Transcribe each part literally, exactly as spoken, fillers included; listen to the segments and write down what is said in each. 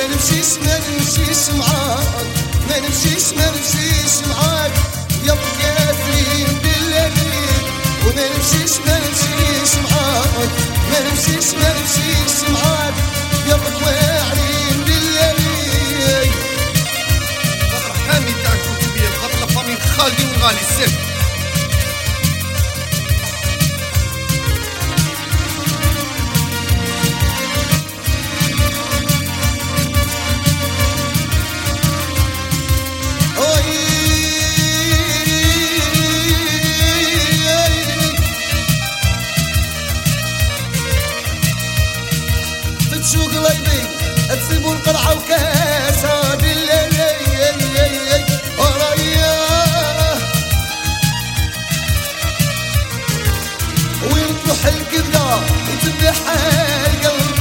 ما نمشيش ما نمشيش معاك، ما نمشيش ما نمشيش معاك يا بكافرين بالليل. وما نمشيش ما نمشيش معاك، ما نمشيش ما نمشيش معاك يا بكواعرين بالليل. خاطر حامي تاع الكتبية، خاطر لافامي خالدي وغالي السيف. شو قلبي تسيبوا القرعة وكاسة بالليل وراياه، ويطلح الكبدة يتبع القلب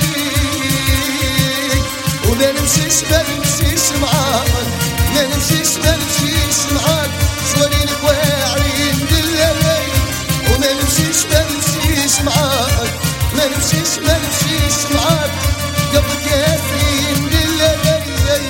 الليل. وما نمشيش ما نمشيش معاك، ما نمشيش ما نمشيش معاك شوالينك واعرين بالليل. وما نمشيش ما نمشيش معاك، ما نمشيش ما نمشيش معاك يا بكافرين بالليل.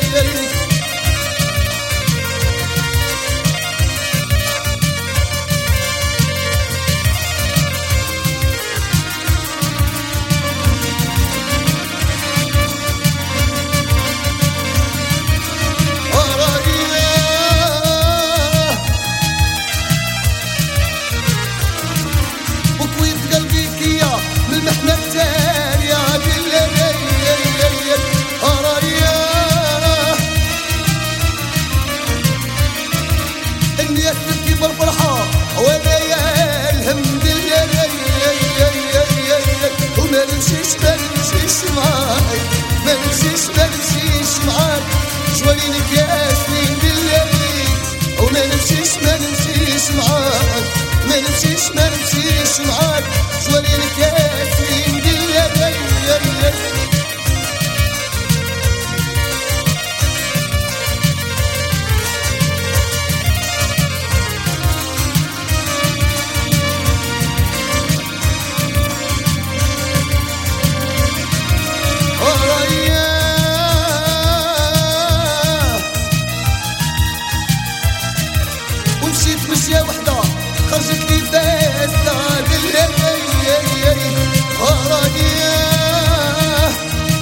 وكويت قلبي كيا من المحنة التالية بالليل أراياه. الناس تبكي بالفرحة وانا يا الهم بالليل. وما نمشيش ما نمشيش معاك، ما نمشيش ما نمشيش معاك شوالينك يا سنين بالليل. وما نمشيش ما نمشيش معاك، ما نمشيش ما نمشيش معاك شوالينك يا سنين بالليل. ومشيت مشية وحدة خرجت لي فاسدة بالليل وراياه.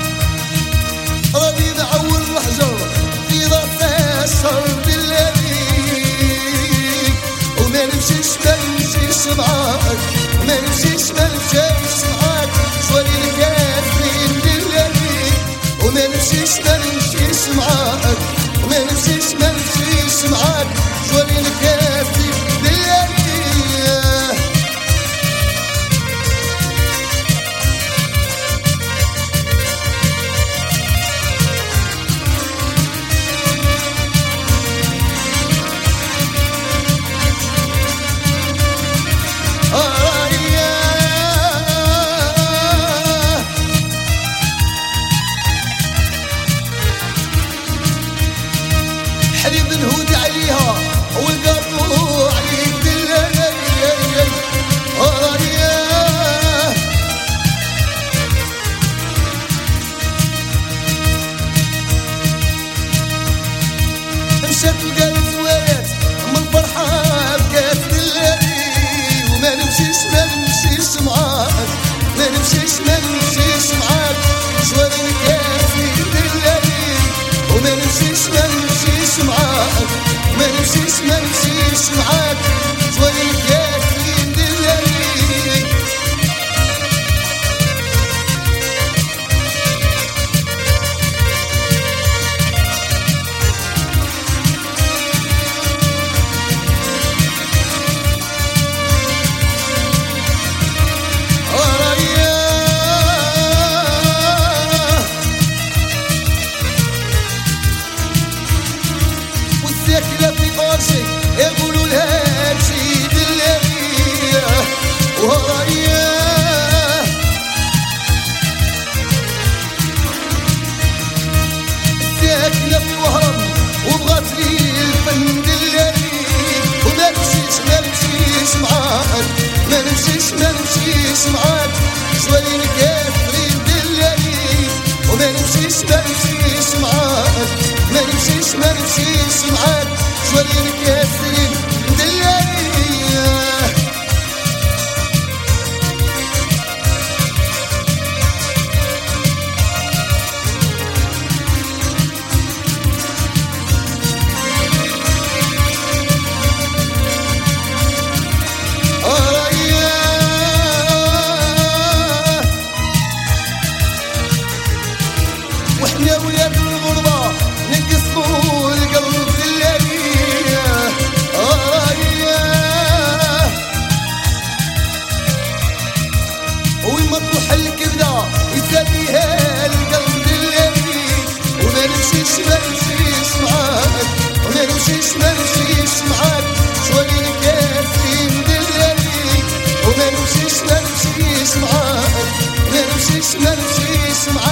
راضي نعول الحجر في راس الشهر بالليل. وما نمشيش ما نمشيش معاك، ما نمشيش ما نمشيش معاك شوالينك كافرين بالليل. وما نمشيش ما نمشيش معاك، وما نمشيش ما نمشيش معاك شوالينك كافرين بالليل. حليب نهودي عليها والقطوع عليك بالليل وراياه. مشات لقات زوات من الفرحة بكات بالليل. وما نمشيش ما نمشيش معاك، ما نمشيش ما نمشيش معاك شوالينك كافرين بالليل. وما نمشيش ما نمشيش معاك، ما نمشيش ما نمشيش معاك شوالينك كافرين بالليل. والساكنة في فرشي يقولوا لها تجي بالليل وراياه. الساكنة في وهران وبغات لي الفن بالليل. وما نمشيش ما نمشيش معاك، ما نمشيش ما نمشيش معاك شوالينك كافرين بالليل. وما نمشيش ما نمشيش نمشيش ما نمشيش معاك شوالي كاسرين دلالي وحنا ولاد الغربة نقسمو القلب الليالي رايا ويما تروح الكبدة يساليها القلب الليالي وما نمشيش ما نمشيش معاك وما نمشيش ما نمشيش معاك شوالي الكاسين دلالي وما نمشيش ما نمشيش معاك ما نمشيش ما نمشيش معاك